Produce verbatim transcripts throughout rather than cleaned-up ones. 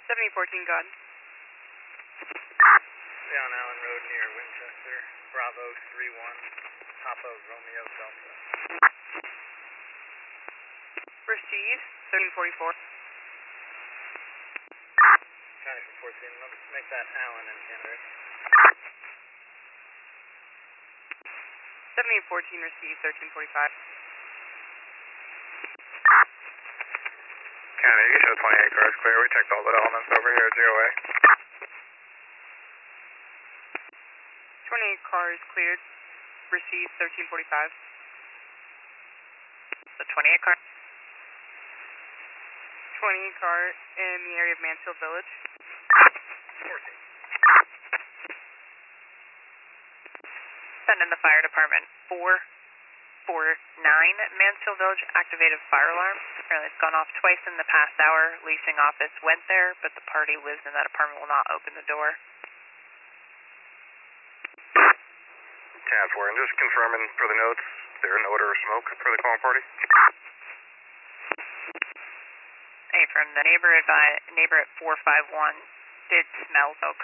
seventy fourteen, God. Down Allen Road near Winchester, Bravo three one, top of Romeo Delta. Receive, thirteen forty-four. County from fourteen, let's make that Allen and candidate. seventy fourteen, receive, thirteen forty-five. County, you can show twenty-eight cars clear. We checked all the elements over here at G O A. twenty-eight cars cleared. Receive, thirteen forty-five. The twenty-eight car? twenty-eight car in the area of Mansfield Village. fourteen. Send in the fire department. four four nine Mansfield Village, activated fire alarm. Apparently it's gone off twice in the past hour. Leasing office went there, but the party lives in that apartment, will not open the door. ten four, and just confirming for the notes, there an odor of smoke for the calling party? Hey, from the neighbor advi neighbor at four five one did smell smoke.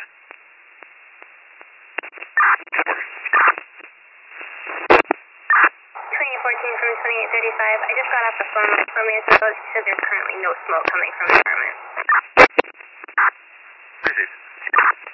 twenty-eight fourteen from twenty-eight thirty-five. I just got off the phone from Mansfield Village. She said there's currently no smoke coming from the apartment. Receive.